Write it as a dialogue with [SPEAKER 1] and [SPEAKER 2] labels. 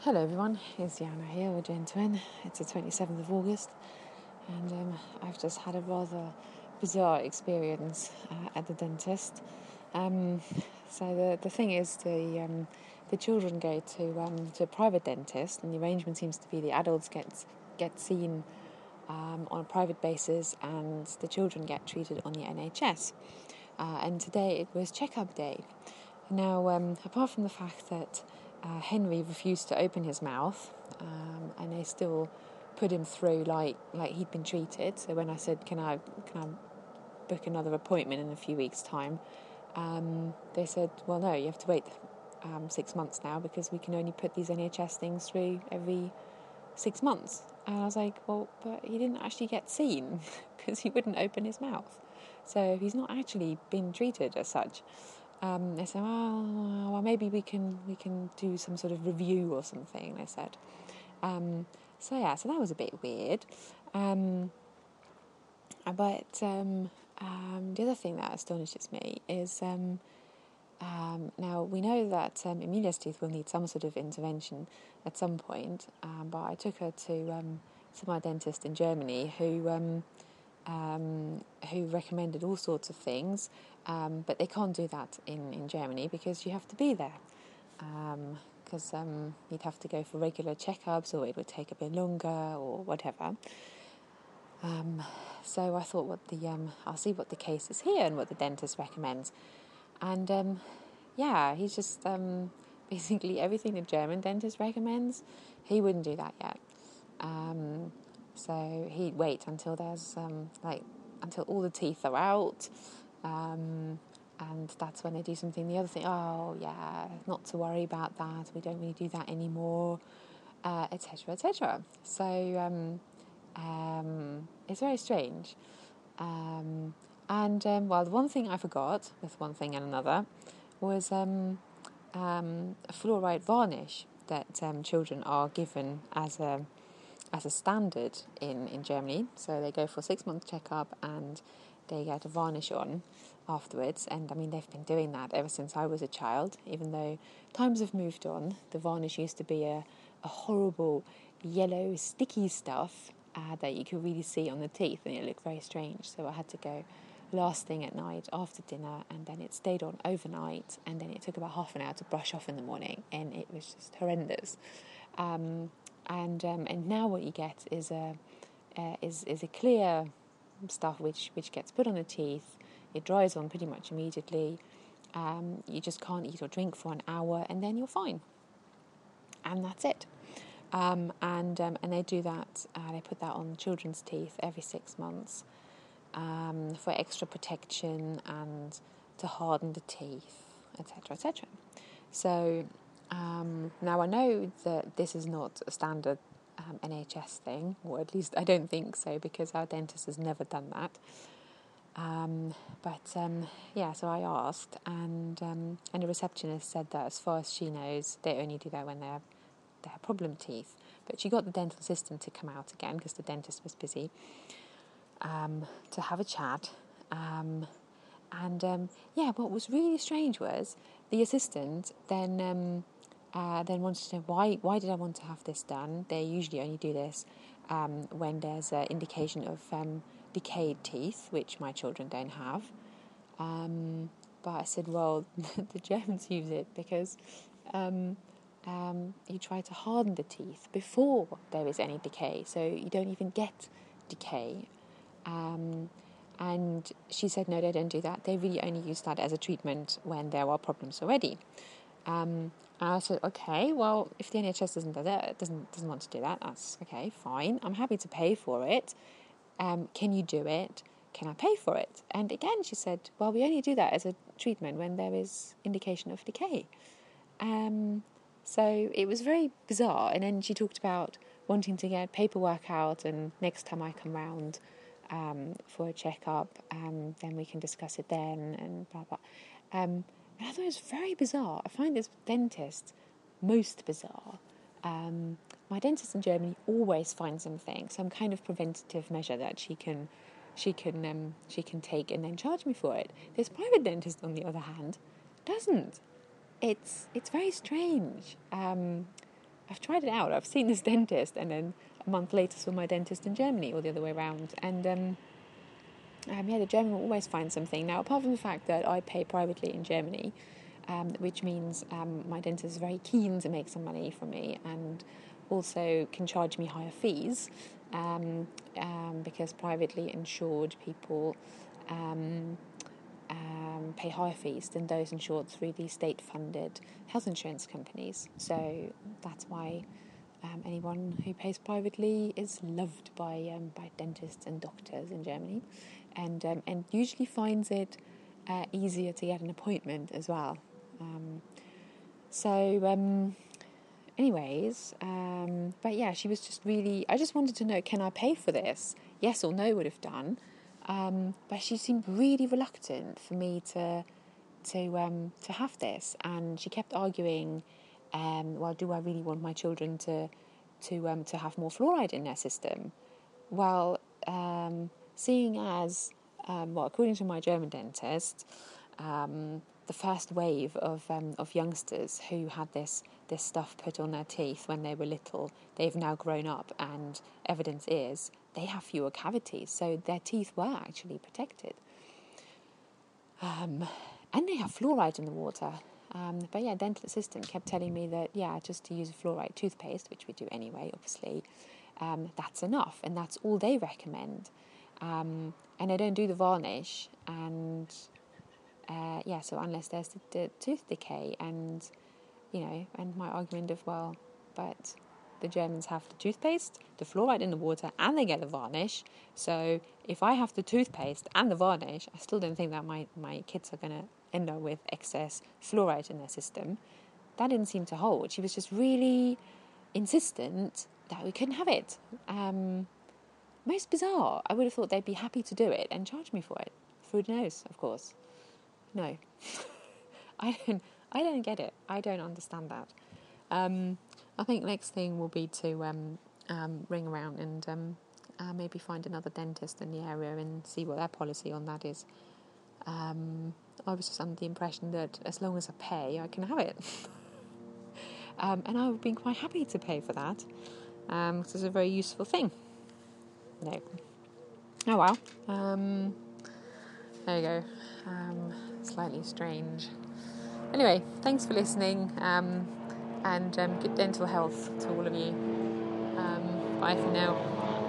[SPEAKER 1] Hello everyone, it's Yana here with Jen Twin. It's the 27th of August and I've just had a rather bizarre experience at the dentist. So the thing is the children go to a private dentist, and the arrangement seems to be the adults get seen on a private basis and the children get treated on the NHS. And today it was checkup day. Now, apart from the fact that Henry refused to open his mouth, and they still put him through like he'd been treated. So when I said, "Can I book another appointment in a few weeks' time?" They said, "Well, no, you have to wait 6 months now because we can only put these NHS things through every 6 months." And I was like, "Well, but he didn't actually get seen because he wouldn't open his mouth, so he's not actually been treated as such." They said, well, maybe we can do some sort of review or something, they said. So that was a bit weird. But the other thing that astonishes me is now we know that Emilia's teeth will need some sort of intervention at some point, but I took her to my dentist in Germany who recommended all sorts of things, but they can't do that in Germany because you have to be there. Because you'd have to go for regular checkups, or it would take a bit longer, or whatever. So I thought, I'll see what the case is here and what the dentist recommends. And he's just basically everything the German dentist recommends. He wouldn't do that yet. So he'd wait until there's until all the teeth are out, and that's when they do something. The other thing, not to worry about that. We don't really do that anymore, etc., etc. So it's very strange. The one thing I forgot with one thing and another was a fluoride varnish that children are given as a standard in Germany. So they go for a 6-month checkup and they get a varnish on afterwards. And I mean, they've been doing that ever since I was a child, even though times have moved on. The varnish used to be a horrible yellow sticky stuff that you could really see on the teeth, and it looked very strange. So I had to go last thing at night after dinner, and then it stayed on overnight, and then it took about half an hour to brush off in the morning, and it was just horrendous. And now what you get is a clear stuff which gets put on the teeth. It dries on pretty much immediately. You just can't eat or drink for an hour, and then you're fine. And that's it. And they do that. They put that on children's teeth every 6 months for extra protection and to harden the teeth, etc., etc. So now I know that this is not a standard NHS thing, or at least I don't think so, because our dentist has never done that. So I asked, and the receptionist said that as far as she knows, they only do that when they have problem teeth. But she got the dental assistant to come out again because the dentist was busy, to have a chat. What was really strange was the assistant then wanted to know why did I want to have this done. They usually only do this when there's an indication of decayed teeth, which my children don't have. But I said, well, the Germans use it because you try to harden the teeth before there is any decay, so you don't even get decay. And she said, no, they don't do that. They really only use that as a treatment when there are problems already. And I said, okay, well, if the NHS doesn't want to do that, that's okay, fine. I'm happy to pay for it. Can you do it? Can I pay for it? And again, she said, well, we only do that as a treatment when there is indication of decay. So it was very bizarre. And then she talked about wanting to get paperwork out, and next time I come round for a checkup, then we can discuss it then, and blah, blah. And I thought it was very bizarre. I find this dentist most bizarre. My dentist in Germany always finds something, some kind of preventative measure that she can take and then charge me for it. This private dentist, on the other hand, doesn't. It's very strange. I've tried it out. I've seen this dentist, and then a month later saw my dentist in Germany, or the other way around. And the German will always find something. Now, apart from the fact that I pay privately in Germany, which means my dentist is very keen to make some money from me, and also can charge me higher fees, because privately insured people pay higher fees than those insured through the state-funded health insurance companies. So that's why anyone who pays privately is loved by dentists and doctors in Germany, and usually finds it easier to get an appointment as well. But yeah, she was just really, I just wanted to know, can I pay for this? Yes or no would have done. But she seemed really reluctant for me to have this, and she kept arguing, do I really want my children to have more fluoride in their system? Well, seeing as, according to my German dentist, the first wave of youngsters who had this stuff put on their teeth when they were little, they've now grown up, and evidence is they have fewer cavities, so their teeth were actually protected. And they have fluoride in the water. But yeah, dental assistant kept telling me that, just to use a fluoride toothpaste, which we do anyway, obviously, that's enough, and that's all they recommend. And they don't do the varnish, and so unless there's the tooth decay, and my argument of, but the Germans have the toothpaste, the fluoride in the water, and they get the varnish. So if I have the toothpaste and the varnish, I still don't think that my kids are going to end up with excess fluoride in their system. That didn't seem to hold. She was just really insistent that we couldn't have it. Most bizarre. I would have thought they'd be happy to do it and charge me for it. Through the nose, of course. No. I don't get it. I don't understand that. I think next thing will be to ring around and maybe find another dentist in the area and see what their policy on that is. I was just under the impression that as long as I pay, I can have it. And I would be quite happy to pay for that, because it's a very useful thing. No. Oh well. There you go. Slightly strange. Anyway, thanks for listening, and good dental health to all of you. Bye for now.